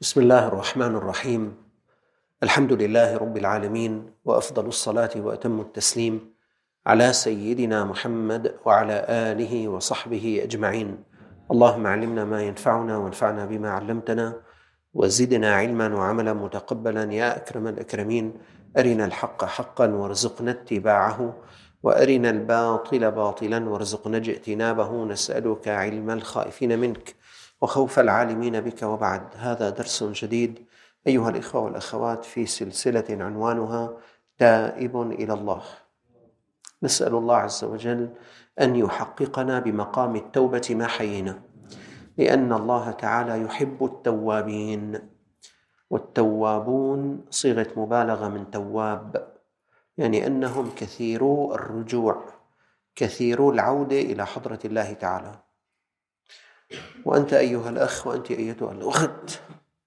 بسم الله الرحمن الرحيم. الحمد لله رب العالمين، وأفضل الصلاة وأتم التسليم على سيدنا محمد وعلى آله وصحبه أجمعين. اللهم علمنا ما ينفعنا وانفعنا بما علمتنا وزدنا علما وعملا متقبلا يا أكرم الأكرمين. أرنا الحق حقا وارزقنا اتباعه، وأرنا الباطل باطلا وارزقنا اجتنابه. نسألك علم الخائفين منك وخوف العالمين بك. وبعد، هذا درس جديد أيها الإخوة والأخوات في سلسلة عنوانها تائب إلى الله. نسأل الله عز وجل أن يحققنا بمقام التوبة ما حيينا، لأن الله تعالى يحب التوابين، والتوابون صيغة مبالغة من تواب، يعني أنهم كثيرو الرجوع، كثيرو العودة إلى حضرة الله تعالى. وأنت أيها الأخ وأنت أيتها الأخت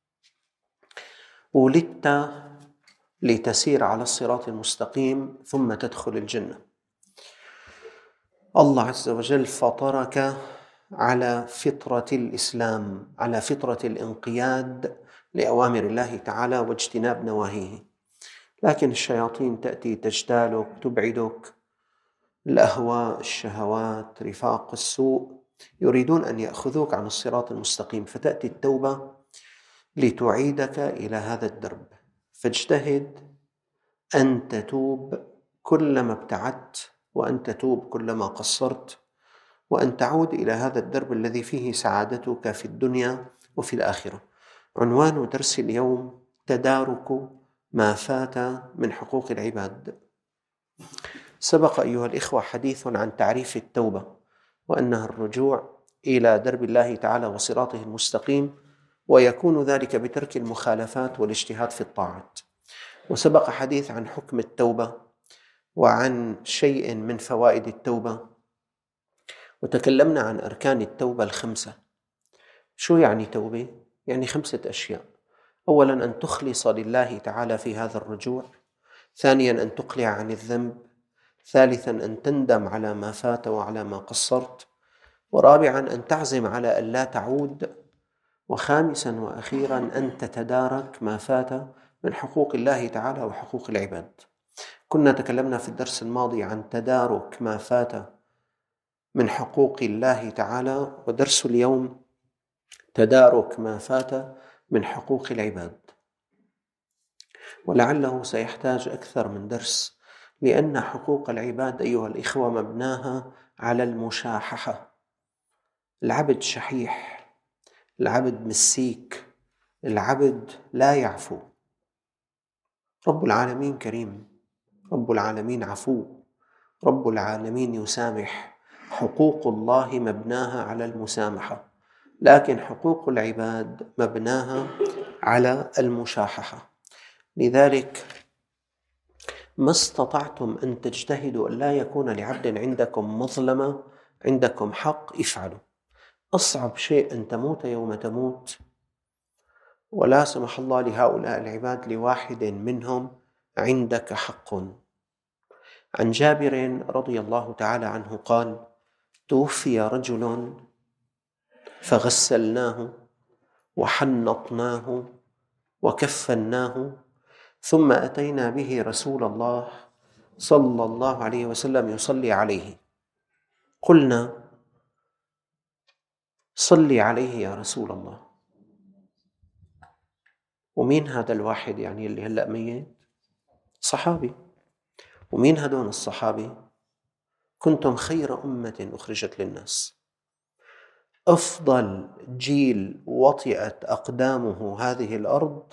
ولدت لتسير على الصراط المستقيم ثم تدخل الجنة. الله عز وجل فطرك على فطرة الإسلام، على فطرة الانقياد لأوامر الله تعالى واجتناب نواهيه، لكن الشياطين تأتي تجتالك، تبعدك. الأهواء، الشهوات، رفاق السوء يريدون أن يأخذوك عن الصراط المستقيم، فتأتي التوبة لتعيدك إلى هذا الدرب. فاجتهد أن تتوب كلما ابتعدت، وأن تتوب كلما قصرت، وأن تعود إلى هذا الدرب الذي فيه سعادتك في الدنيا وفي الآخرة. عنوان درس اليوم: تدارك ما فات من حقوق العباد. سبق أيها الإخوة حديث عن تعريف التوبة، وأنها الرجوع إلى درب الله تعالى وصراطه المستقيم، ويكون ذلك بترك المخالفات والاجتهاد في الطاعات. وسبق حديث عن حكم التوبة وعن شيء من فوائد التوبة، وتكلمنا عن أركان التوبة الخمسة. شو يعني توبة؟ يعني 5 أشياء: أولاً أن تخلص لله تعالى في هذا الرجوع، ثانياً أن تقلع عن الذنب، ثالثاً أن تندم على ما فات وعلى ما قصرت، ورابعاً أن تعزم على أن لا تعود، وخامساً وأخيراً أن تتدارك ما فات من حقوق الله تعالى وحقوق العباد. كنا تكلمنا في الدرس الماضي عن تدارك ما فات من حقوق الله تعالى، ودرس اليوم تدارك ما فات من حقوق العباد، ولعله سيحتاج أكثر من درس، لأن حقوق العباد أيها الإخوة مبناها على المشاححة. العبد شحيح، العبد مسيك، العبد لا يعفو. رب العالمين كريم، رب العالمين عفو، رب العالمين يسامح. حقوق الله مبناها على المسامحة، لكن حقوق العباد مبناها على المشاححة. لذلك ما استطعتم أن تجتهدوا أن لا يكون لعبد عندكم مظلمة، عندكم حق، افعلوا. أصعب شيء أن تموت يوم تموت، ولا سمح الله لهؤلاء العباد لواحد منهم عندك حق. عن جابر رضي الله تعالى عنه قال: توفي رجل فغسلناه وحنطناه وكفناه، ثم أتينا به رسول الله صلى الله عليه وسلم يصلي عليه. قلنا: صلي عليه يا رسول الله. ومين هذا الواحد يعني اللي هلأ ميت؟ صحابي. ومين هدول الصحابي؟ كنتم خير أمة أخرجت للناس. أفضل جيل وطئت أقدامه هذه الأرض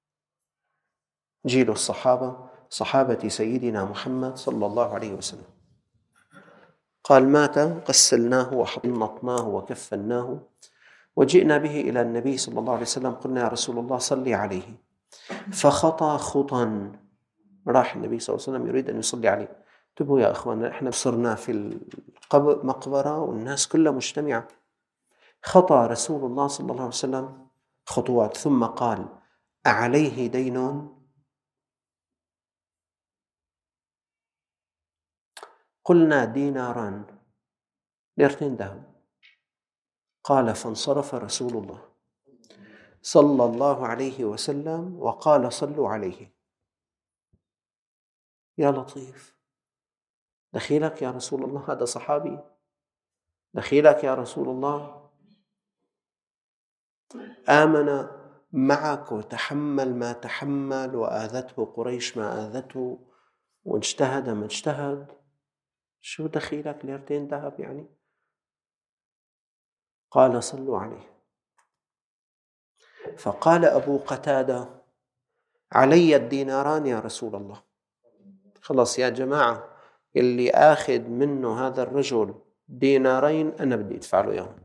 جيل الصحابة، صحابة سيدنا محمد صلى الله عليه وسلم. قال: مات غسلناه وحنطناه وكفناه، وجئنا به إلى النبي صلى الله عليه وسلم. قلنا: يا رسول الله صلي عليه. فخطى خطا، راح النبي صلى الله عليه وسلم يريد أن يصلي عليه. انتبهوا يا أخوانا، إحنا صرنا في المقبرة والناس كلها مجتمعة. خطى رسول الله صلى الله عليه وسلم خطوات، ثم قال: أعليه دين؟ قلنا: ديناران، ليرتين ذهب. قال: فانصرف رسول الله صلى الله عليه وسلم وقال صلوا عليه. يا لطيف، دخيلك يا رسول الله، هذا صحابي، دخيلك يا رسول الله، آمن معك وتحمل ما تحمل وآذته قريش ما آذته واجتهد ما اجتهد، شو دخيلك ليرتين ذهب يعني؟ قال صلوا عليه. فقال أبو قتادة علي الديناران يا رسول الله. خلص يا جماعة، اللي آخذ منه هذا الرجل دينارين أنا بدي أدفع له إياهم.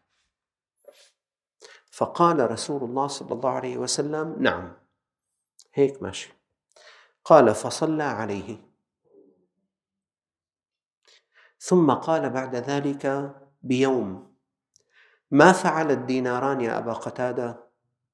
فقال رسول الله صلى الله عليه وسلم نعم، هيك ماشي. قال فصلى عليه، ثم قال بعد ذلك بيوم ما فعل الديناران يا أبا قتادة؟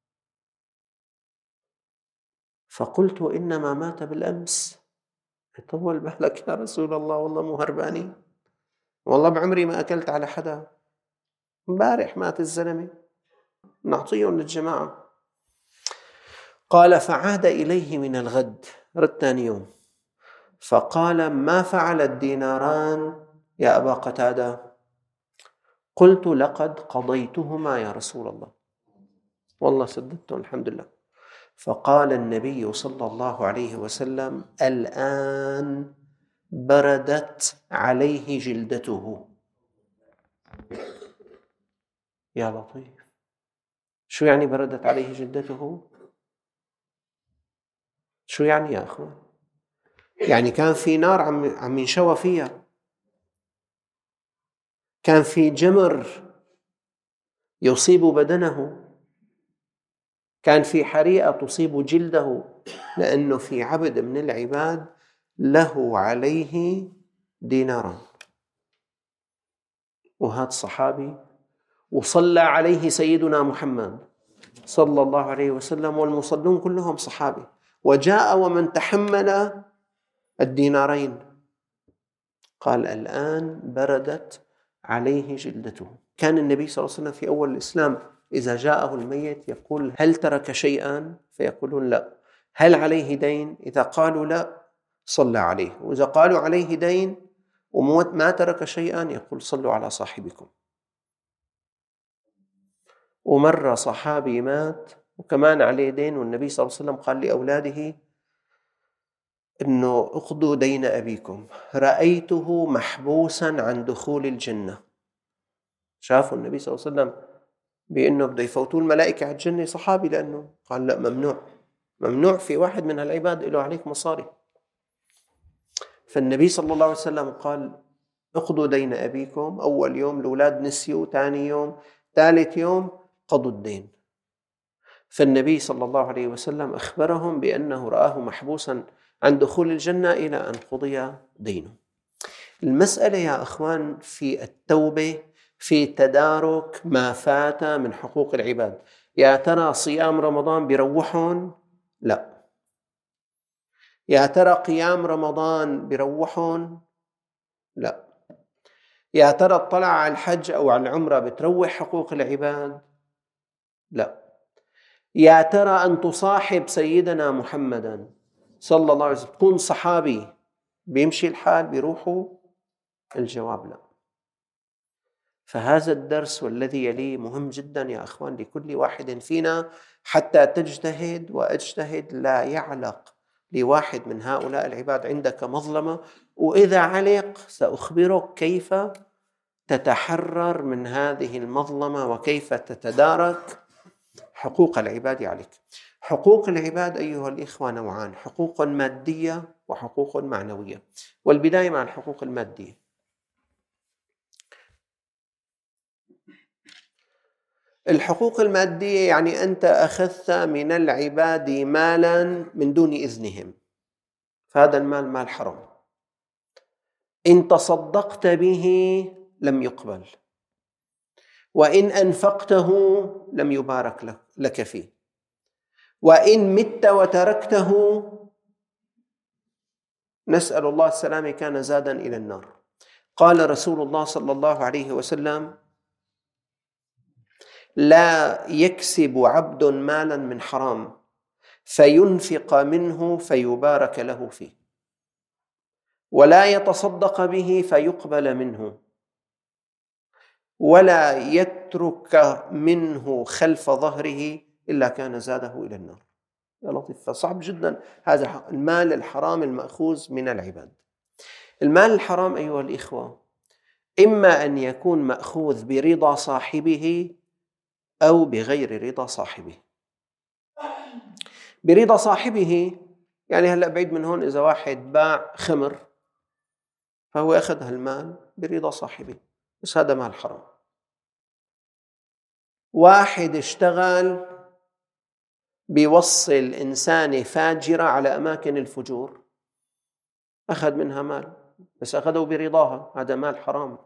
فقلت إنما مات بالأمس. طول بالك يا رسول الله، والله مو هرباني، والله بعمري ما أكلت على حدا، امبارح مات الزلمة، نعطيهم للجماعة. قال فعاد إليه من الغد، رد ثاني يوم، فقال ما فعل الديناران يا أبا قتادة؟ قلت لقد قضيتهما يا رسول الله، والله سددتهم الحمد لله. فقال النبي صلى الله عليه وسلم الآن بردت عليه جلدته. يا لطيف، شو يعني بردت عليه جلدته؟ شو يعني يا أخوان؟ يعني كان في نار عم ينشوى فيها، كان في جمر يصيب بدنه، كان في حريقة تصيب جلده، لأنه في عبد من العباد له عليه ديناران، وهذا صحابي، وصلى عليه سيدنا محمد صلى الله عليه وسلم، والمصلون كلهم صحابي، وجاء ومن تحمل الدينارين قال الآن بردت عليه جلدته. كان النبي صلى الله عليه وسلم في أول الإسلام إذا جاءه الميت يقول هل ترك شيئا؟ فيقولون لا. هل عليه دين؟ إذا قالوا لا صلى عليه، وإذا قالوا عليه دين وما ترك شيئا يقول صلوا على صاحبكم. ومرة صحابي مات وكمان عليه دين، والنبي صلى الله عليه وسلم قال لأولاده إنه اقضوا دين أبيكم، رأيته محبوسا عن دخول الجنة. شافوا النبي صلى الله عليه وسلم بأنه بده يفوتوا الملائكة على الجنة، صحابي، لأنه قال لا، ممنوع في واحد من العباد له عليك مصاري. فالنبي صلى الله عليه وسلم قال اقضوا دين أبيكم. أول يوم الأولاد نسيوا، ثاني يوم، ثالث يوم قضوا الدين. فالنبي صلى الله عليه وسلم أخبرهم بأنه رآه محبوسا عن دخول الجنة إلى أن قضي دينه. المسألة يا أخوان في التوبة في تدارك ما فات من حقوق العباد. يا ترى صيام رمضان بيروحون؟ لا. يا ترى قيام رمضان بيروحون؟ لا. يا ترى اطلع على الحج أو على العمرة بتروح حقوق العباد؟ لا. يا ترى أن تصاحب سيدنا محمدا صلى الله عليه وسلم، تكون صحابي، بيمشي الحال بيروحوا؟ الجواب لا. فهذا الدرس والذي يليه مهم جدا يا أخوان لكل واحد فينا، حتى تجتهد وأجتهد لا يعلق لواحد من هؤلاء العباد عندك مظلمة، وإذا علق سأخبرك كيف تتحرر من هذه المظلمة وكيف تتدارك حقوق العباد عليك. حقوق العباد أيها الإخوة نوعان: حقوق مادية وحقوق معنوية. والبداية مع الحقوق المادية. الحقوق المادية يعني أنت أخذت من العباد مالا من دون إذنهم، فهذا المال مال حرام، إن تصدقت به لم يقبل، وإن أنفقته لم يبارك لك فيه، وإن مت وتركته نسأل الله السلامة كان زادا إلى النار. قال رسول الله صلى الله عليه وسلم لا يكسب عبد مالا من حرام فينفق منه فيبارك له فيه، ولا يتصدق به فيقبل منه، ولا يترك منه خلف ظهره إلا كان زاده إلى النار. يا لطيف، فصعب جدا هذا المال الحرام المأخوذ من العباد. المال الحرام أيها الإخوة إما أن يكون مأخوذ برضا صاحبه أو بغير رضا صاحبه. برضا صاحبه يعني هلأ بعيد من هون، إذا واحد باع خمر فهو أخذ هالمال برضا صاحبه، بس هذا مال حرام. واحد اشتغل بيوصل إنسانة فاجرة على أماكن الفجور، أخذ منها مال بس أخذه برضاها، هذا مال حرام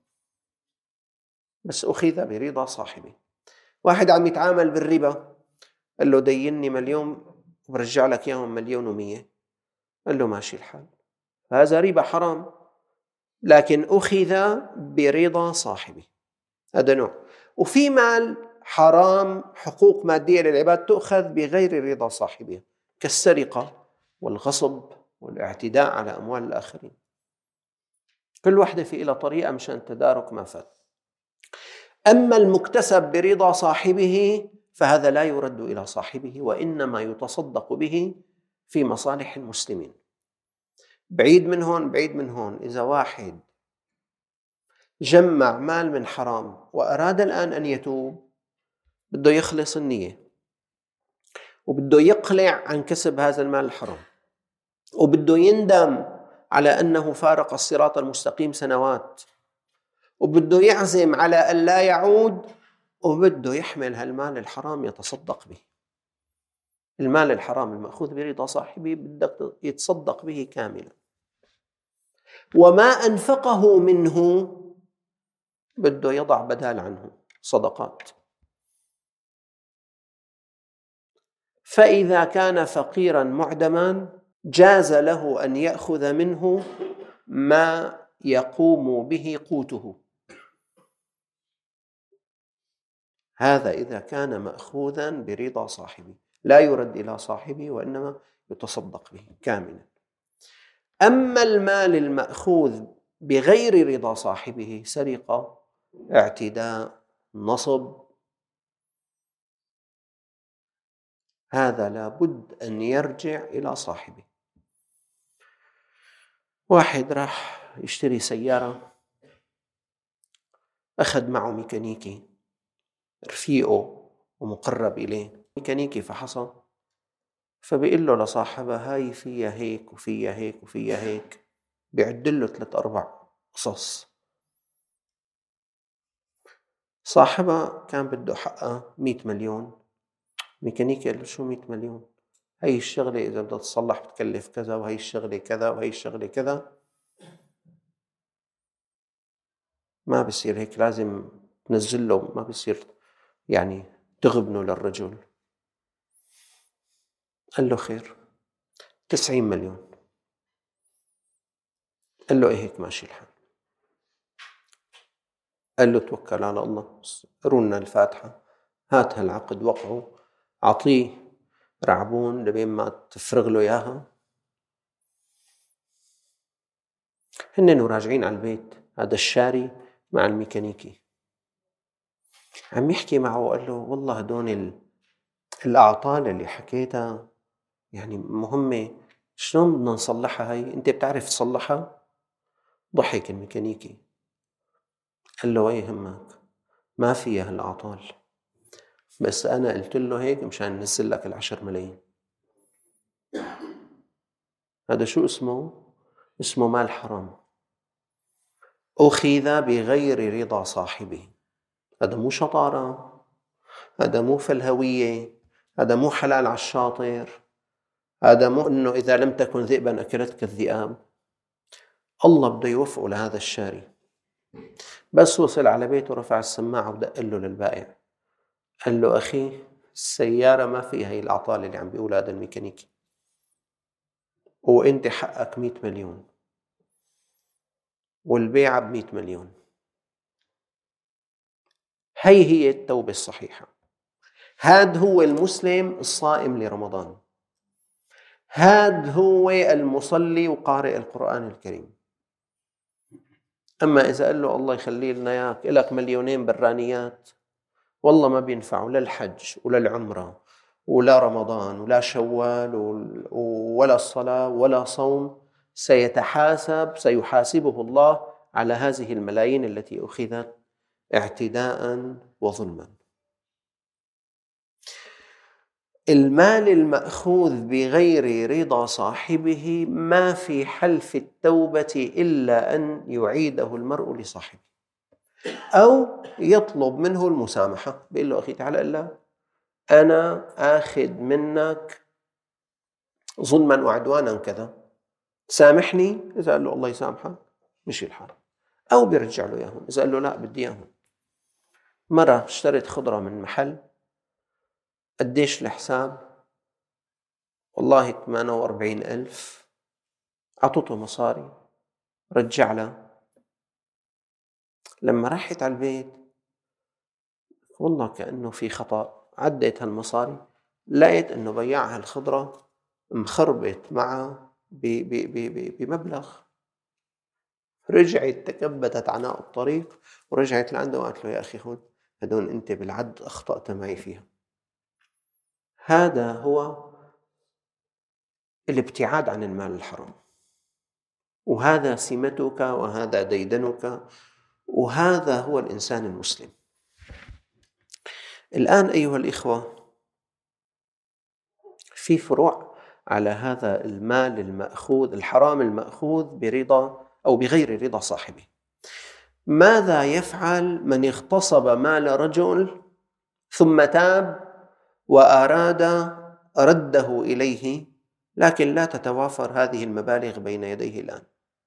بس أخذ برضا صاحبه. واحد عم يتعامل بالربا، قال له ديني 1,000,000 وبرجع لك إياهم 1,100,000، قال له ماشي الحال، هذا ربا حرام لكن أخذ برضا صاحبه، هذا نوع. وفي مال حرام، حقوق مادية للعباد تؤخذ بغير رضا صاحبها، كالسرقة والغصب والاعتداء على أموال الآخرين. كل واحدة في إلى طريقة مشان تدارك ما فات. أما المكتسب برضا صاحبه فهذا لا يرد إلى صاحبه، وإنما يتصدق به في مصالح المسلمين. بعيد من هون بعيد من هون، إذا واحد جمع مال من حرام وأراد الآن أن يتوب، بده يخلص النية وبده يقلع عن كسب هذا المال الحرام، وبده يندم على أنه فارق الصراط المستقيم سنوات، وبده يعزم على أن لا يعود، وبده يحمل هالمال الحرام يتصدق به. المال الحرام المأخوذ برضا صاحبه بدك يتصدق به كاملا، وما أنفقه منه بده يضع بدال عنه صدقات. فإذا كان فقيرا معدما جاز له أن يأخذ منه ما يقوم به قوته، هذا إذا كان مأخوذا برضا صاحبه، لا يرد إلى صاحبه وإنما يتصدق به كاملا. أما المال المأخوذ بغير رضا صاحبه، سرقة، اعتداء، نصب، هذا لابد أن يرجع إلى صاحبه. واحد راح يشتري سيارة، أخذ معه ميكانيكي رفيقه ومقرب إليه، ميكانيكي فحصه، فبيقول له لصاحبها هاي فيها هيك وفيها هيك وفيها هيك، بيعدله 3-4 قصص. صاحبها كان بده حقها 100 مليون، ميكانيكي قال له شو 100 مليون؟ هاي الشغلة إذا بدها تصلح بتكلف كذا، وهي الشغلة كذا، وهي الشغلة كذا، ما بصير هيك، لازم تنزل له، ما بصير يعني تغبنه للرجل. قال له خير 90 مليون. قال له إيه هيك ماشي الحال. قال له توكل على الله، قرونا الفاتحة، هات هالعقد وقعه، أعطيه رعبون لبين ما تفرغ له إياها. هنن وراجعين على البيت، هذا الشاري مع الميكانيكي عم يحكي معه وقال له والله هدول الأعطال اللي حكيتها يعني مهمة، شلون بدنا نصلحها هاي؟ أنت بتعرف تصلحها؟ ضحك الميكانيكي قال له ايه همك، ما فيها هالأعطال، بس أنا قلت له هيك مشان ننزل لك 10 ملايين. هذا شو اسمه؟ اسمه مال حرام أخذ بغير رضا صاحبه. هذا مو شطارة، هذا مو فلهوية، هذا مو حلال على الشاطر، هذا مو إنه إذا لم تكن ذئبا أكلتك الذئاب. الله بده يوفقه لهذا الشاري. بس وصل على بيته رفع السماعة ودق له للبائع، قال له أخي السيارة ما فيها هي الأعطال اللي عم بيقولها هذا الميكانيكي، وأنت حقك 100 مليون والبيعة ب100 مليون. هي التوبة الصحيحة. هذا هو المسلم الصائم لرمضان، هذا هو المصلي وقارئ القرآن الكريم. أما إذا قال له الله يخلي لنا إياك إلك مليونين برانيات، والله ما بينفعوا لا الحج ولا العمرة ولا رمضان ولا شوال ولا الصلاة ولا صوم، سيحاسبه الله على هذه الملايين التي أخذت اعتداء وظلما. المال المأخوذ بغير رضا صاحبه ما في حلف التوبة إلا أن يعيده المرء لصاحبه أو يطلب منه المسامحة، بيقول له أخي تعالى إلا أنا آخذ منك ظلما وعدوانا كذا، سامحني. إذا قال له الله يسامحك مشي الحال، أو بيرجع له إياهم. إذا قال له لا بدي إياهم. مرة اشتريت خضرة من محل، قديش الحساب؟ والله 48,000. عطته مصاري، رجع له. لما رحت على البيت والله كأنه في خطأ، عديت هالمصاري لقيت أنه بياع هالخضرة مخربط معه بمبلغ. رجعت تكبتت عناء الطريق ورجعت لعنده وقالت له يا أخي خذ هدول أنت بالعد أخطأت معي فيها. هذا هو الابتعاد عن المال الحرام، وهذا سمتك وهذا ديدنك، وهذا هو الإنسان المسلم. الآن أيها الإخوة، في فروع على هذا المال المأخوذ الحرام المأخوذ برضا أو بغير رضا صاحبه. ماذا يفعل من اغتصب مال رجل ثم تاب وأراد رده إليه لكن لا تتوافر هذه المبالغ بين يديه الآن؟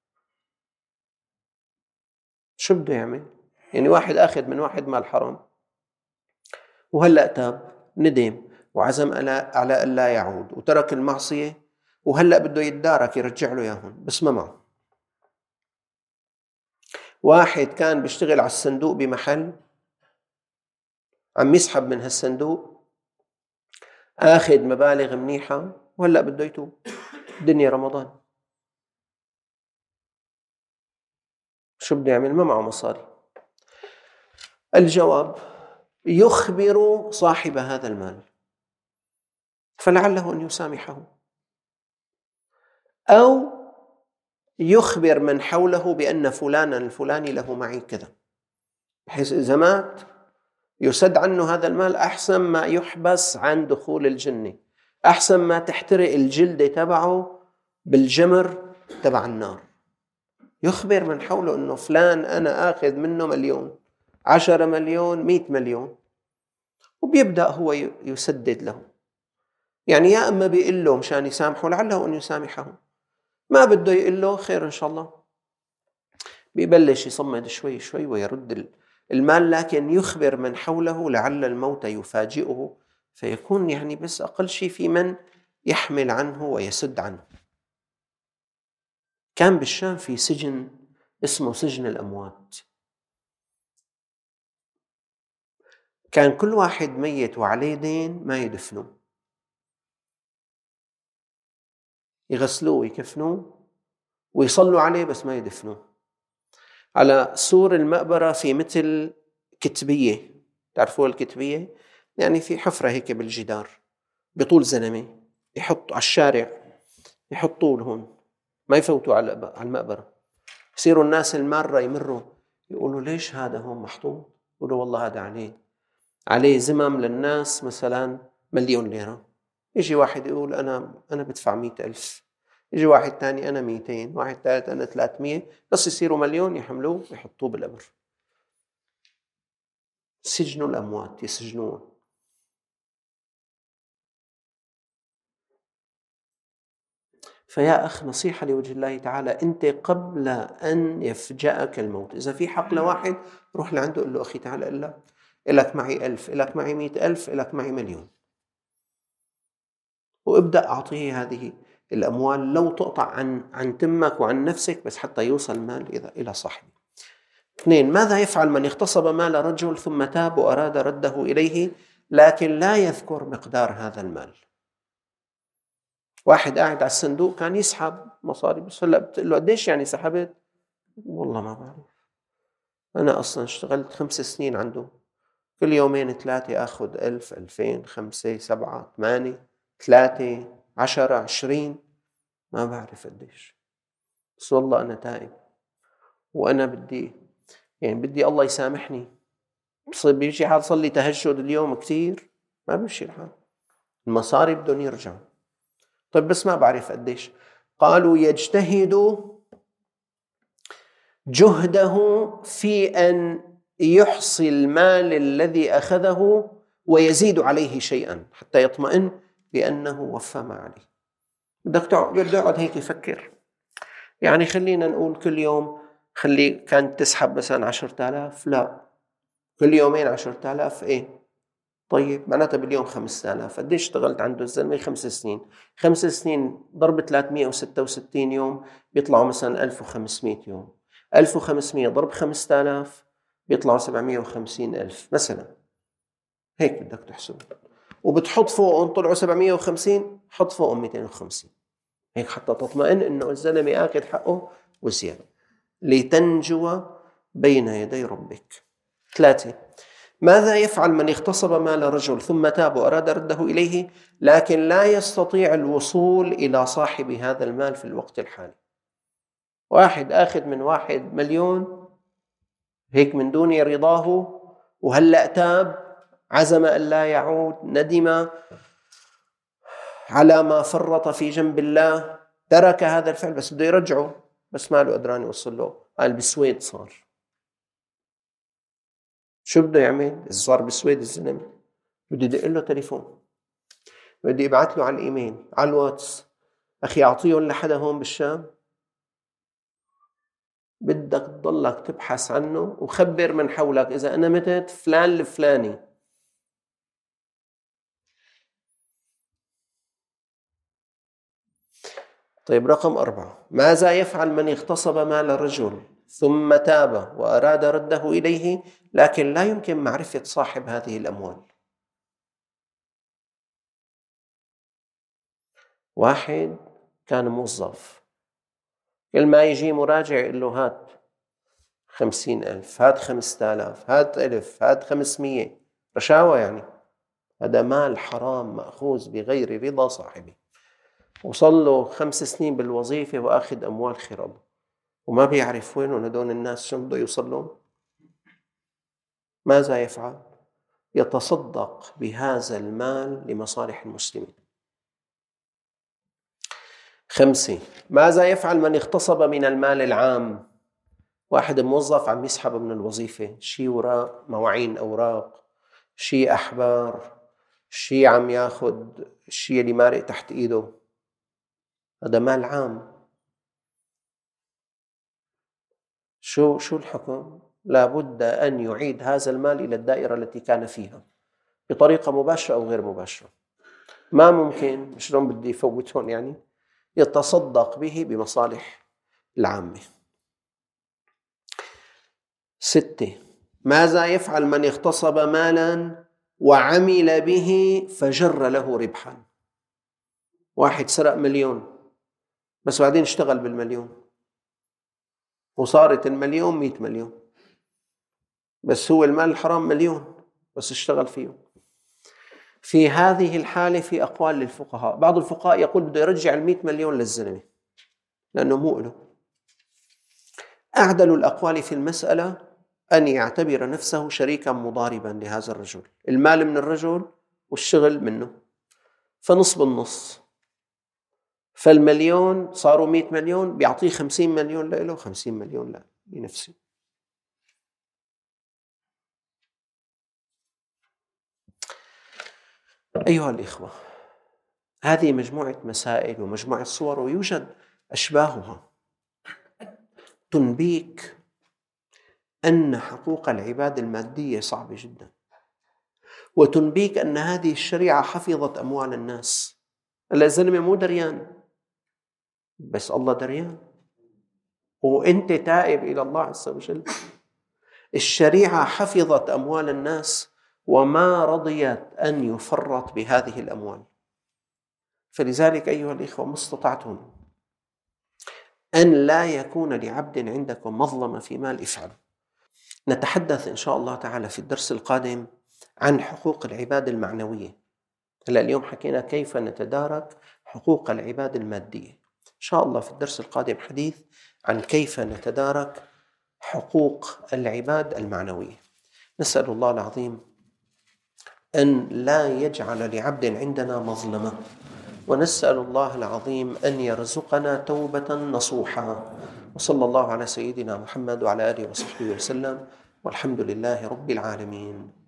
شو بده يعمل؟ يعني واحد أخذ من واحد مال حرام وهلأ تاب، ندم وعزم على أن لا يعود وترك المعصية، وهلأ بده يتدارك يرجع له إياهم بس ما معه. واحد كان بيشتغل على الصندوق بمحل، عم يسحب من هالصندوق، آخذ مبالغ منيحة وهلأ بده يتوب. الدنيا رمضان، شو بده يعمل؟ ما معه مصاري. الجواب: يخبر صاحب هذا المال فلعله أن يسامحه، أو يخبر من حوله بأن فلانا الفلاني له معي كذا، بحيث إذا مات يسد عنه هذا المال، أحسن ما يحبس عن دخول الجنة، أحسن ما تحترق الجلدة تبعه بالجمر تبع النار. يخبر من حوله أنه فلان أنا آخذ منه 1,000,000، 10,000,000، 100,000,000، وبيبدأ هو يسدد له. يعني يا أما بيقول له مشان يسامحه لعله أن يسامحه، ما بده يقول له خير إن شاء الله، بيبلش يصمد شوي شوي ويرد المال، لكن يخبر من حوله لعل الموت يفاجئه، فيكون يعني بس أقل شيء في من يحمل عنه ويسد عنه. كان بالشام في سجن اسمه سجن الأموات، كان كل واحد ميت وعليه دين ما يدفنوه، يغسلوه ويكفنوه ويصلوا عليه بس ما يدفنوه. على سور المقبرة في مثل كتبية، تعرفوا الكتبية؟ يعني في حفرة هيك بالجدار بطول زلمة، يحطوا على الشارع، يحطوه هون ما يفوتوا على المقبرة. يصيروا الناس المارة يمروا يقولوا ليش هذا هون محطوط؟ يقولوا والله هذا عليه زمام للناس مثلا 1,000,000 ليرة. يجي واحد يقول أنا بدفع 100,000، يجي واحد تاني أنا 200، واحد ثالث أنا 300، بس يصيروا 1,000,000 يحملوه ويحطوه بالقبر. سجن الأموات يسجنون. فيا أخ، نصيحة لوجه الله تعالى، أنت قبل أن يفجأك الموت إذا في حق لواحد روح لعنده قل له أخي تعالى إلك معي 1000، إلك معي 100,000، إلك معي 1,000,000، وابدأ أعطيه هذه الأموال لو تقطع عن تمك وعن نفسك، بس حتى يوصل المال إلى صاحبه. 2. ماذا يفعل من اغتصب مال رجل ثم تاب وأراد رده إليه لكن لا يذكر مقدار هذا المال؟ واحد قاعد على الصندوق كان يسحب مصاري، بس هلا بتقول له قديش يعني سحبت؟ والله ما بعرف، أنا أصلا اشتغلت 5 سنين عنده، كل 2 3 أخذ 1000 2000 5 7 8 3 10 20، ما بعرف قديش، بس والله أنا تائب وأنا بدي الله يسامحني. بيجي حال صلي تهجد اليوم كتير، ما بيمشي الحال، المصاري بدهم يرجعوا. طيب بس ما بعرف قديش. قالوا يجتهد جهده في أن يحصي المال الذي أخذه ويزيد عليه شيئا حتى يطمئن بأنه وفى ما عليه. بدك يقعد هيك يفكر، يعني خلينا نقول كل يوم كانت تسحب مثلا 10,000، لا كل يومين 10,000، ايه طيب معناتها باليوم 5,000. قديش اشتغلت عنده الزلمة؟ 5 سنين. 5 سنين ضرب 366 يوم بيطلعوا مثلا 1500 يوم. 1500 ضرب 5,000 بيطلعوا 750,000 مثلا، هيك بدك تحسب. وبتحط فوقهم، طلعوا 750، حط فوقهم 250، هيك حتى تطمئن انه الزلمة آخذ حقه وزيادة، لتنجو بين يدي ربك. 3. ماذا يفعل من اغتصب مال رجل ثم تاب وأراد رده إليه لكن لا يستطيع الوصول إلى صاحب هذا المال في الوقت الحالي؟ واحد آخذ من واحد 1,000,000 هيك من دون رضاه، وهلأ تاب، عزم أن لا يعود، ندم على ما فرط في جنب الله، ترك هذا الفعل بس بده يرجعه، بس ما له قدران يوصل له. قال بالسويد صار، شو بده يعمل؟ صار بالسويد الزلمة، بده يدق له تليفون، بده يبعث له على الإيميل على الواتس، أخي أعطيهم لحدا هون بالشام، بدك تضلك تبحث عنه وخبر من حولك إذا أنا متت فلان الفلاني. طيب رقم 4. ماذا يفعل من اغتصب مال رجل ثم تاب وأراد رده إليه لكن لا يمكن معرفة صاحب هذه الأموال؟ واحد كان موظف، كل ما يجي مراجع يقول له هات 50,000، هات 5,000، هات 1,000، هات 500، رشاوى يعني. هذا مال حرام مأخوذ بغير رضا صاحبه، وصل له 5 سنين بالوظيفة وأخذ أموال خرب وما بيعرف وين هدول الناس شو بده يوصل لهم. ماذا يفعل؟ يتصدق بهذا المال لمصالح المسلمين. 5. ماذا يفعل من اغتصب من المال العام؟ واحد موظف عم يسحب من الوظيفة شي وراء مواعين أوراق، شي أحبار، شي عم ياخد شي اللي مارق تحت إيده، هذا مال عام. شو الحكم؟ لابد أن يعيد هذا المال إلى الدائرة التي كان فيها بطريقة مباشرة أو غير مباشرة. ما ممكن شلون بدي يفوتون يعني، يتصدق به بمصالح العامة. 6. ماذا يفعل من اغتصب مالا وعمل به فجر له ربحا؟ واحد سرق 1,000,000 بس بعدين اشتغل بال1,000,000 وصارت 1,000,000 100,000,000، بس هو المال الحرام 1,000,000 بس اشتغل فيه. في هذه الحالة في أقوال للفقهاء، بعض الفقهاء يقول بده يرجع 100,000,000 للزلمة لأنه مو له. أعدل الأقوال في المسألة أن يعتبر نفسه شريكا مضاربا لهذا الرجل، المال من الرجل والشغل منه، فنص بالنص، فال1,000,000 صاروا 100,000,000، بيعطيه 50,000,000 له 50,000,000 لا لنفسه. أيها الإخوة، هذه مجموعة مسائل ومجموعة صور ويوجد أشباهها تنبيك أن حقوق العباد المادية صعبة جدا، وتنبيك أن هذه الشريعة حفظت أموال الناس. الزلمة مو دريان بس الله دريان، وأنت تائب إلى الله عز وجل، الشريعة حفظت أموال الناس وما رضيت أن يفرط بهذه الأموال. فلذلك أيها الإخوة، ما استطعتم أن لا يكون لعبد عندكم مظلمة في مال افعلوا. نتحدث إن شاء الله تعالى في الدرس القادم عن حقوق العباد المعنوية. اليوم حكينا كيف نتدارك حقوق العباد المادية. إن شاء الله في الدرس القادم حديث عن كيف نتدارك حقوق العباد المعنوية. نسأل الله العظيم أن لا يجعل لعبد عندنا مظلمة، ونسأل الله العظيم أن يرزقنا توبة نصوحا. وصلى الله على سيدنا محمد وعلى آله وصحبه وسلم، والحمد لله رب العالمين.